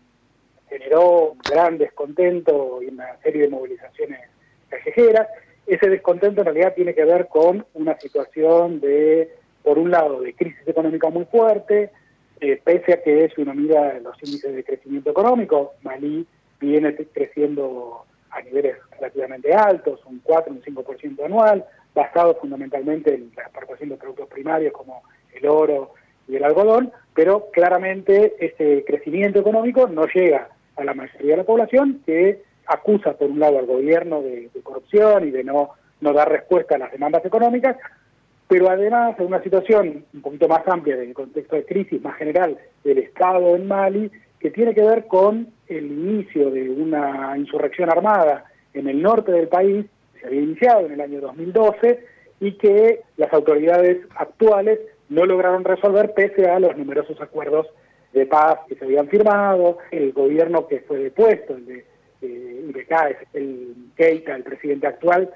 generó un gran descontento y una serie de movilizaciones callejeras. Ese descontento en realidad tiene que ver con una situación de, por un lado, de crisis económica muy fuerte, eh, pese a que si uno mira los índices de crecimiento económico, Malí viene creciendo a niveles relativamente altos, un cuatro, un cinco por ciento anual, basado fundamentalmente en la exportación de productos primarios como el oro y el algodón, pero claramente ese crecimiento económico no llega a la mayoría de la población, que acusa por un lado al gobierno de, de corrupción y de no, no dar respuesta a las demandas económicas, pero además en una situación un poquito más amplia del contexto de crisis más general del Estado en Mali, que tiene que ver con el inicio de una insurrección armada en el norte del país, se había iniciado en el año dos mil doce, y que las autoridades actuales no lograron resolver pese a los numerosos acuerdos de paz que se habían firmado. El gobierno que fue depuesto, el de eh, Ibeka, el Keita, el presidente actual,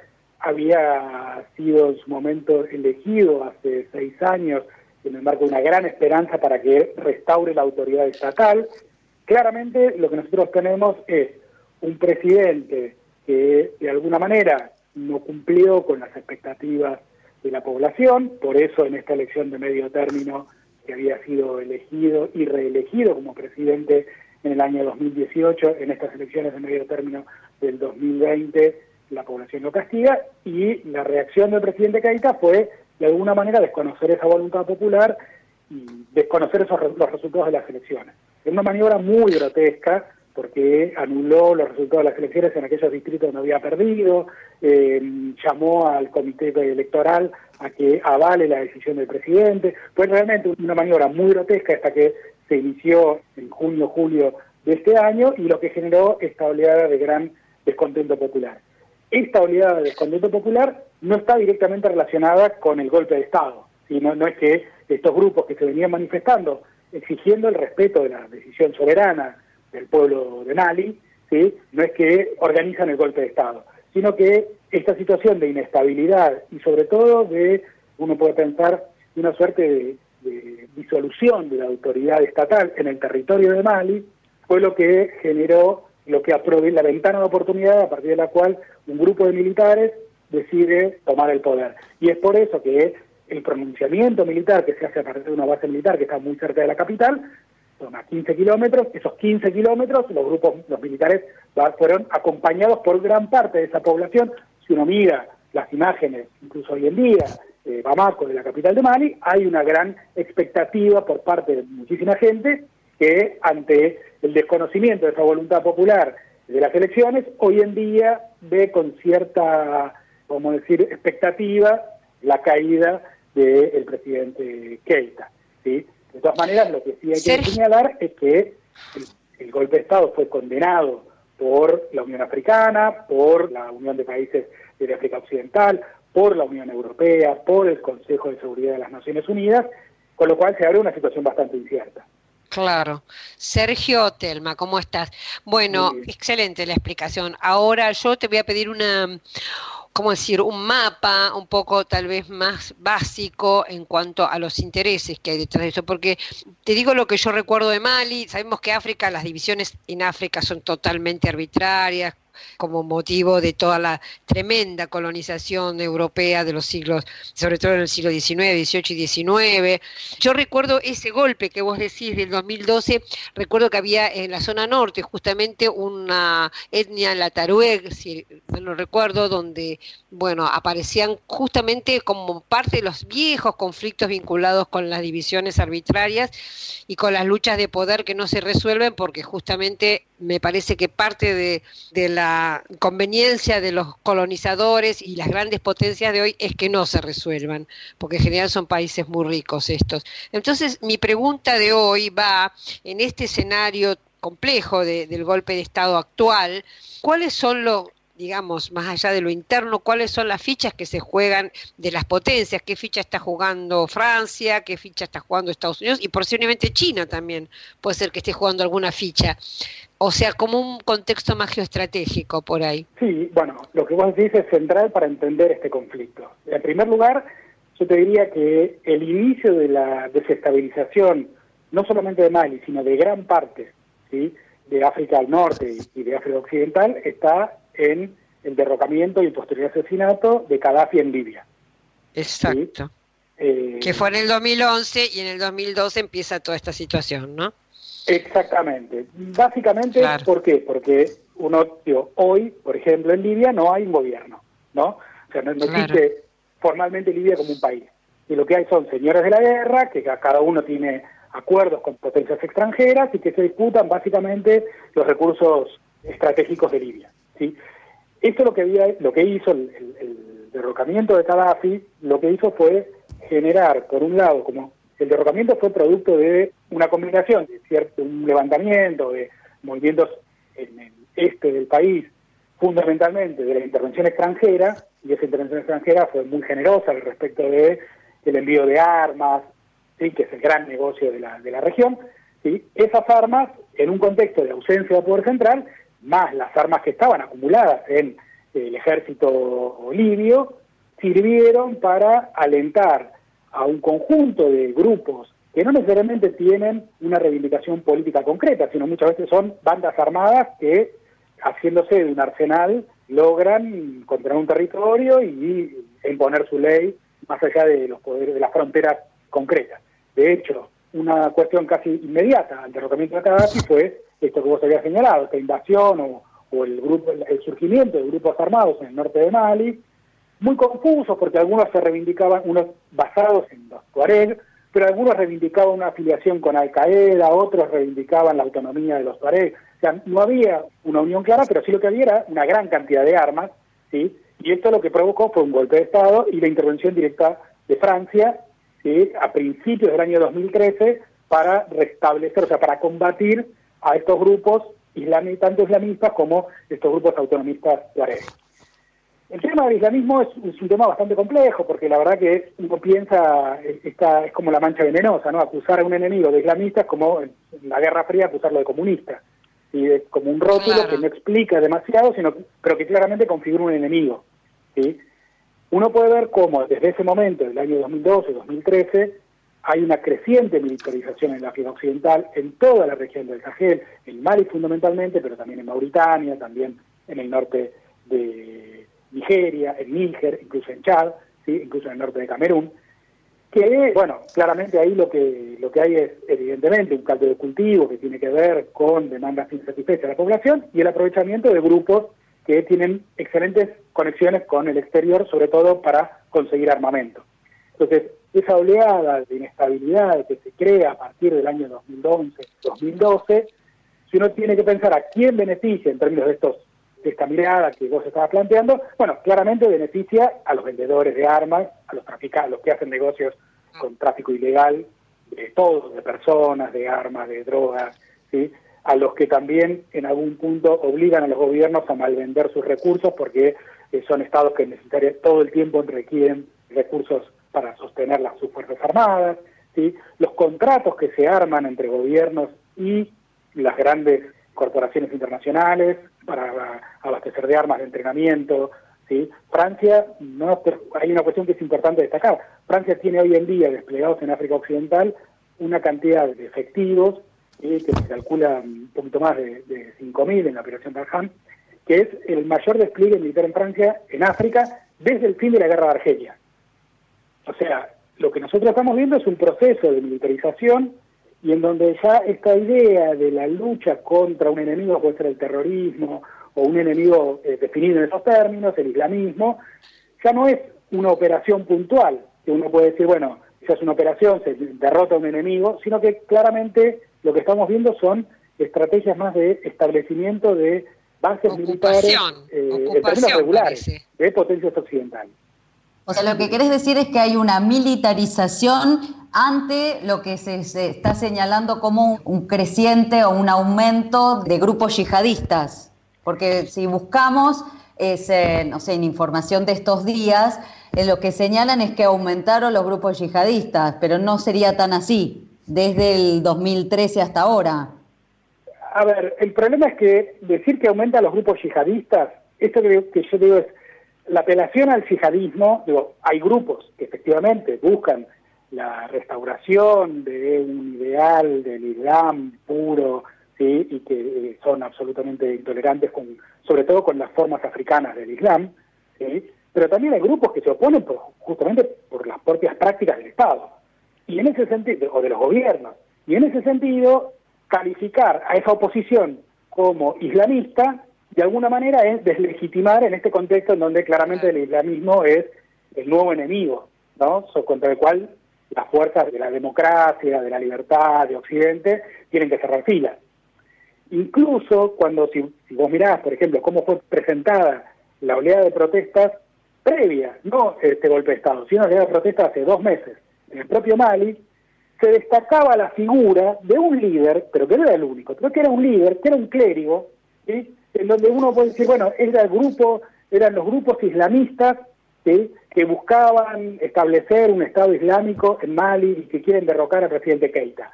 había sido en su momento elegido hace seis años en el marco de una gran esperanza para que restaure la autoridad estatal. Claramente lo que nosotros tenemos es un presidente que de alguna manera no cumplió con las expectativas de la población, por eso en esta elección de medio término que había sido elegido y reelegido como presidente en el año dos mil dieciocho, en estas elecciones de medio término del dos mil veinte, la población lo castiga, y la reacción del presidente Keita fue de alguna manera desconocer esa voluntad popular y desconocer esos los resultados de las elecciones. Es una maniobra muy grotesca, porque anuló los resultados de las elecciones en aquellos distritos donde había perdido, eh, llamó al comité electoral a que avale la decisión del presidente. Fue realmente una maniobra muy grotesca esta que se inició en junio, julio de este año, y lo que generó esta oleada de gran descontento popular. Esta oleada de descontento popular no está directamente relacionada con el golpe de Estado, ¿sí? no, no es que estos grupos que se venían manifestando exigiendo el respeto de la decisión soberana del pueblo de Mali, ¿sí? No es que organizan el golpe de Estado, sino que esta situación de inestabilidad y sobre todo de, uno puede pensar, una suerte de, de disolución de la autoridad estatal en el territorio de Mali, fue lo que generó, lo que aprobó la ventana de oportunidad a partir de la cual un grupo de militares decide tomar el poder. Y es por eso que el pronunciamiento militar que se hace a partir de una base militar que está muy cerca de la capital, son a quince kilómetros, esos quince kilómetros los grupos, los militares fueron acompañados por gran parte de esa población. Si uno mira las imágenes, incluso hoy en día, de Bamako, de la capital de Mali, hay una gran expectativa por parte de muchísima gente que ante el desconocimiento de esa voluntad popular de las elecciones, hoy en día ve con cierta, vamos a decir, expectativa la caída del presidente Keita, ¿sí? De todas maneras, lo que sí hay que Sergio. señalar es que el, el golpe de Estado fue condenado por la Unión Africana, por la Unión de Países de África Occidental, por la Unión Europea, por el Consejo de Seguridad de las Naciones Unidas, con lo cual se abre una situación bastante incierta. Claro. Sergio, Telma, ¿cómo estás? Bueno, excelente la explicación. Ahora yo te voy a pedir una... ¿cómo decir?, un mapa un poco tal vez más básico en cuanto a los intereses que hay detrás de eso, porque te digo lo que yo recuerdo de Mali. Sabemos que África, las divisiones en África son totalmente arbitrarias, como motivo de toda la tremenda colonización europea de los siglos, sobre todo en el siglo diecinueve, dieciocho y diecinueve. Yo recuerdo ese golpe que vos decís del dos mil doce, recuerdo que había en la zona norte justamente una etnia, la Tarueg, si no lo recuerdo, donde, bueno, aparecían justamente como parte de los viejos conflictos vinculados con las divisiones arbitrarias y con las luchas de poder que no se resuelven, porque justamente me parece que parte de, de la conveniencia de los colonizadores y las grandes potencias de hoy es que no se resuelvan, porque en general son países muy ricos estos. Entonces, mi pregunta de hoy va en este escenario complejo de, del golpe de Estado actual, ¿cuáles son los, digamos, más allá de lo interno, cuáles son las fichas que se juegan de las potencias? ¿Qué ficha está jugando Francia? ¿Qué ficha está jugando Estados Unidos? Y posiblemente China también puede ser que esté jugando alguna ficha. O sea, como un contexto más geoestratégico por ahí. Sí, bueno, lo que vos decís es central para entender este conflicto. En primer lugar, yo te diría que el inicio de la desestabilización, no solamente de Mali, sino de gran parte, ¿sí?, de África al norte y de África occidental, está en el derrocamiento y el posterior asesinato de Gaddafi en Libia. Exacto. ¿Sí? Eh, que fue en el dos mil once y en el dos mil doce empieza toda esta situación, ¿no? Exactamente. Básicamente, Claro. ¿por qué? Porque uno, digo, hoy, por ejemplo, en Libia no hay un gobierno, ¿no? O sea, no, no Claro. existe formalmente Libia como un país. Y lo que hay son señores de la guerra, que cada uno tiene acuerdos con potencias extranjeras y que se disputan básicamente los recursos estratégicos de Libia, ¿sí? Esto lo que había, lo que hizo el, el, el derrocamiento de Gaddafi, lo que hizo fue generar, por un lado, como el derrocamiento fue producto de una combinación de cierto un levantamiento de movimientos en el este del país, fundamentalmente de la intervención extranjera, y esa intervención extranjera fue muy generosa al respecto de el envío de armas, ¿sí?, que es el gran negocio de la, de la región, ¿sí? Esas armas, en un contexto de ausencia de poder central, más las armas que estaban acumuladas en el ejército libio, sirvieron para alentar a un conjunto de grupos que no necesariamente tienen una reivindicación política concreta, sino muchas veces son bandas armadas que, haciéndose de un arsenal, logran controlar un territorio y imponer su ley más allá de los poderes de las fronteras concretas. De hecho, una cuestión casi inmediata al derrocamiento de Gaddafi fue esto que vos habías señalado, esta invasión o, o el grupo, el surgimiento de grupos armados en el norte de Mali, muy confusos porque algunos se reivindicaban, unos basados en los Tuareg, pero algunos reivindicaban una afiliación con Al-Qaeda, otros reivindicaban la autonomía de los Tuareg. O sea, no había una unión clara, pero sí lo que había era una gran cantidad de armas, ¿sí? Y esto lo que provocó fue un golpe de Estado y la intervención directa de Francia, ¿sí?, a principios del año dos mil trece para restablecer, o sea, para combatir a estos grupos islamistas, tanto islamistas como estos grupos autonomistas tuareg. El tema del islamismo es, es un tema bastante complejo, porque la verdad que uno piensa, esta, es como la mancha venenosa, ¿no? Acusar a un enemigo de islamista es como en la Guerra Fría acusarlo de comunista. ¿Sí? Es como un rótulo claro. que no explica demasiado, sino pero que claramente configura un enemigo, ¿sí? Uno puede ver cómo desde ese momento, del año dos mil doce, dos mil trece, hay una creciente militarización en la África Occidental, en toda la región del Sahel, en Mali fundamentalmente, pero también en Mauritania, también en el norte de Nigeria, en Níger, incluso en Chad, ¿sí?, incluso en el norte de Camerún, que, bueno, claramente ahí lo que lo que hay es, evidentemente, un caldo de cultivo que tiene que ver con demandas insatisfechas de la población y el aprovechamiento de grupos que tienen excelentes conexiones con el exterior, sobre todo para conseguir armamento. Entonces, esa oleada de inestabilidad que se crea a partir del año dos mil once, dos mil doce, si uno tiene que pensar a quién beneficia en términos de estos de esta mirada que vos estabas planteando, bueno, claramente beneficia a los vendedores de armas, a los traficantes, a los que hacen negocios con tráfico ilegal, de todo, de personas, de armas, de drogas, ¿sí?, a los que también en algún punto obligan a los gobiernos a malvender sus recursos porque eh, son estados que necesitarían todo el tiempo requieren recursos para sostener las, sus fuerzas armadas, ¿sí? Los contratos que se arman entre gobiernos y las grandes corporaciones internacionales para abastecer de armas de entrenamiento, ¿sí? Francia, no, hay una cuestión que es importante destacar, Francia tiene hoy en día desplegados en África Occidental una cantidad de efectivos, ¿sí?, que se calcula un poquito más de, de cinco mil en la operación Barkhane, que es el mayor despliegue militar en Francia en África desde el fin de la guerra de Argelia. O sea, lo que nosotros estamos viendo es un proceso de militarización y en donde ya esta idea de la lucha contra un enemigo, puede ser el terrorismo o un enemigo eh, definido en esos términos, el islamismo, ya no es una operación puntual, que uno puede decir, bueno, esa es una operación, se derrota a un enemigo, sino que claramente lo que estamos viendo son estrategias más de establecimiento de bases ocupación, militares eh, en términos regulares parece. de potencias occidentales. O sea, lo que querés decir es que hay una militarización ante lo que se, se está señalando como un, un creciente o un aumento de grupos yihadistas. Porque si buscamos, es, eh, no sé, en información de estos días, eh, lo que señalan es que aumentaron los grupos yihadistas, pero no sería tan así, desde el dos mil trece hasta ahora. A ver, el problema es que decir que aumentan los grupos yihadistas, esto que, que yo digo es, la apelación al yihadismo, digo, hay grupos que efectivamente buscan la restauración de un ideal del Islam puro, ¿sí? Y que eh, son absolutamente intolerantes, con, sobre todo con las formas africanas del Islam, ¿sí? Pero también hay grupos que se oponen por, justamente por las propias prácticas del Estado, y en ese sentido, o de los gobiernos, y en ese sentido, calificar a esa oposición como islamista, de alguna manera es deslegitimar en este contexto en donde claramente el islamismo es el nuevo enemigo, ¿no? So, contra el cual las fuerzas de la democracia, de la libertad, de Occidente, tienen que cerrar filas. Incluso cuando, si, si vos mirás, por ejemplo, cómo fue presentada la oleada de protestas previa, no este golpe de Estado, sino la oleada de protestas hace dos meses, en el propio Mali, se destacaba la figura de un líder, pero que no era el único, creo que era un líder, que era un clérigo, ¿sí? En donde uno puede decir, bueno, era el grupo, eran los grupos islamistas, ¿sí? Que buscaban establecer un Estado islámico en Mali y que quieren derrocar al presidente Keita.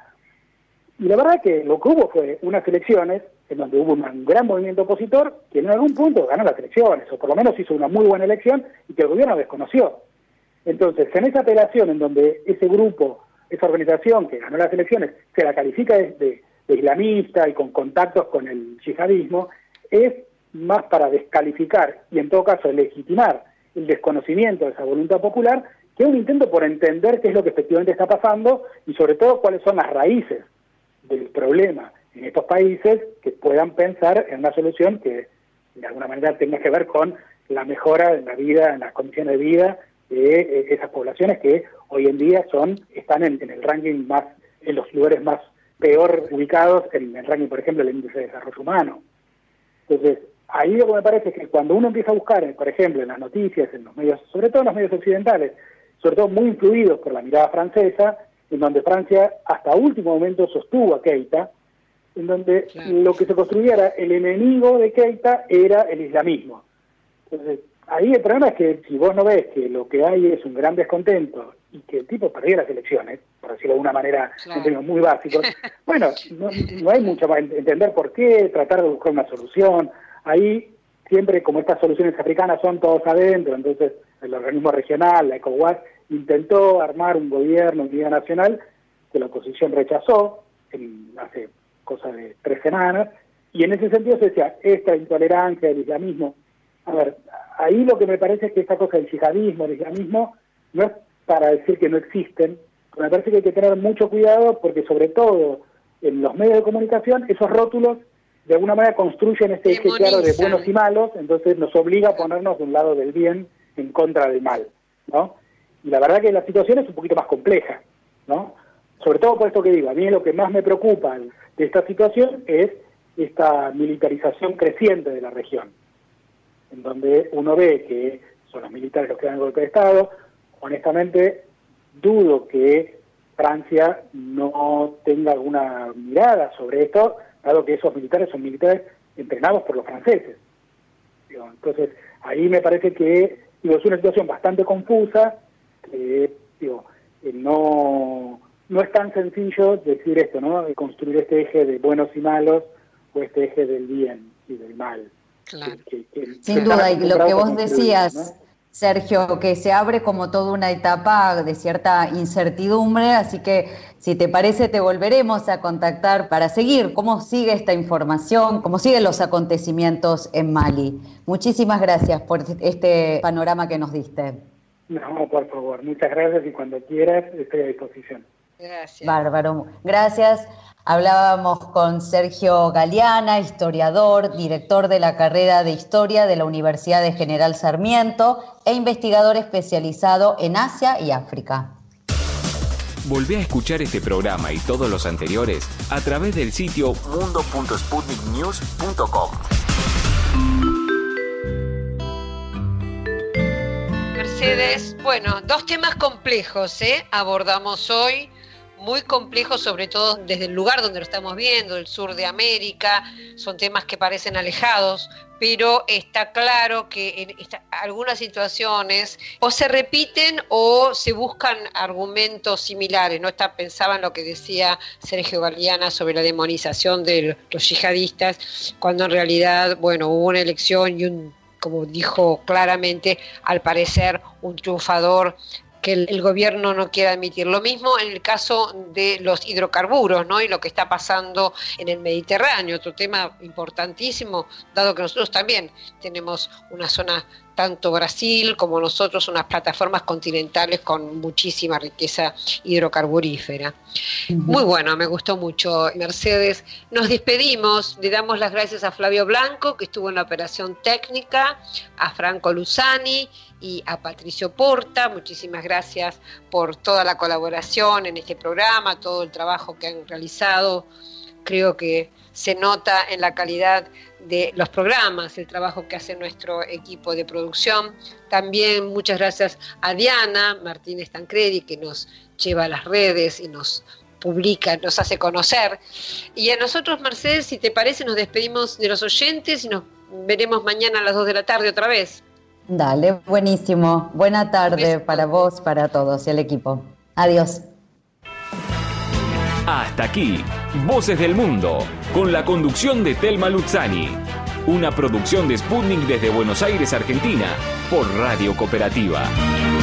Y la verdad que lo que hubo fue unas elecciones en donde hubo un gran movimiento opositor que en algún punto ganó las elecciones, o por lo menos hizo una muy buena elección y que el gobierno desconoció. Entonces, en esa apelación en donde ese grupo, esa organización que ganó las elecciones, se la califica de, de, de islamista y con contactos con el yihadismo, es más para descalificar y en todo caso legitimar el desconocimiento de esa voluntad popular que un intento por entender qué es lo que efectivamente está pasando y sobre todo cuáles son las raíces del problema en estos países que puedan pensar en una solución que de alguna manera tenga que ver con la mejora en la vida, en las condiciones de vida de eh, esas poblaciones que hoy en día son están en, en el ranking más, en los lugares más peor ubicados en el ranking, por ejemplo, el índice de desarrollo humano. Entonces, ahí lo que me parece es que cuando uno empieza a buscar, por ejemplo, en las noticias, en los medios, sobre todo en los medios occidentales, sobre todo muy influidos por la mirada francesa, en donde Francia hasta último momento sostuvo a Keita, en donde claro, lo que se construyera el enemigo de Keita era el islamismo. Entonces, ahí el problema es que si vos no ves que lo que hay es un gran descontento y que el tipo perdió las elecciones, por decirlo de una manera, claro, en términos muy básicos, bueno, no, no hay mucho para entender por qué, tratar de buscar una solución. Ahí siempre, como estas soluciones africanas son todos adentro, entonces el organismo regional, la ECOWAS, intentó armar un gobierno, una unidad nacional, que la oposición rechazó en, hace cosa de tres semanas, y en ese sentido se decía, esta intolerancia del islamismo. A ver, ahí lo que me parece es que esta cosa del yihadismo, el islamismo, no es para decir que no existen, pero me parece que hay que tener mucho cuidado porque sobre todo en los medios de comunicación esos rótulos de alguna manera construyen este eje claro de buenos y malos, entonces nos obliga a ponernos de un lado del bien en contra del mal, ¿no? Y la verdad que la situación es un poquito más compleja, ¿no? Sobre todo por esto que digo, a mí lo que más me preocupa de esta situación es esta militarización creciente de la región, en donde uno ve que son los militares los que dan el golpe de Estado. Honestamente, dudo que Francia no tenga alguna mirada sobre esto, dado que esos militares son militares entrenados por los franceses. Digo, entonces, ahí me parece que digo, es una situación bastante confusa, que digo, eh, no, no es tan sencillo decir esto, ¿no? De construir este eje de buenos y malos, o este eje del bien y del mal. Claro. Que, que, que Sin duda, y lo que vos decías, ¿no? Sergio, que se abre como toda una etapa de cierta incertidumbre, así que si te parece te volveremos a contactar para seguir cómo sigue esta información, cómo siguen los acontecimientos en Mali. Muchísimas gracias por este panorama que nos diste. No, por favor, muchas gracias y cuando quieras estoy a disposición. Gracias. Bárbaro, gracias. Hablábamos con Sergio Galeana, historiador, director de la carrera de Historia de la Universidad de General Sarmiento e investigador especializado en Asia y África. Volvé a escuchar este programa y todos los anteriores a través del sitio mundo punto sputnik news punto com. Mercedes, bueno, dos temas complejos, ¿eh? Abordamos hoy. Muy complejo, sobre todo desde el lugar donde lo estamos viendo, el sur de América. Son temas que parecen alejados, pero está claro que en esta, algunas situaciones o se repiten o se buscan argumentos similares, ¿no? Está, pensaba en lo que decía Sergio Galeana sobre la demonización de los yihadistas, cuando en realidad, bueno, hubo una elección y un, como dijo claramente, al parecer un triunfador que el, el gobierno no quiere admitir. Lo mismo en el caso de los hidrocarburos, ¿no? Y lo que está pasando en el Mediterráneo, otro tema importantísimo, dado que nosotros también tenemos una zona, tanto Brasil como nosotros, unas plataformas continentales con muchísima riqueza hidrocarburífera. Uh-huh. Muy bueno, me gustó mucho, Mercedes. Nos despedimos, le damos las gracias a Flavio Blanco, que estuvo en la operación técnica, a Franco Luzani y a Patricio Porta. Muchísimas gracias por toda la colaboración en este programa, todo el trabajo que han realizado. Creo que se nota en la calidad de los programas, el trabajo que hace nuestro equipo de producción. También muchas gracias a Diana Martínez Tancredi, que nos lleva a las redes y nos publica, nos hace conocer. Y a nosotros, Mercedes, si te parece, nos despedimos de los oyentes y nos veremos mañana a las dos de la tarde otra vez. Dale, buenísimo. Buena tarde para vos, para todos y el equipo. Adiós. Hasta aquí, Voces del Mundo, con la conducción de Telma Luzzani. Una producción de Sputnik desde Buenos Aires, Argentina, por Radio Cooperativa.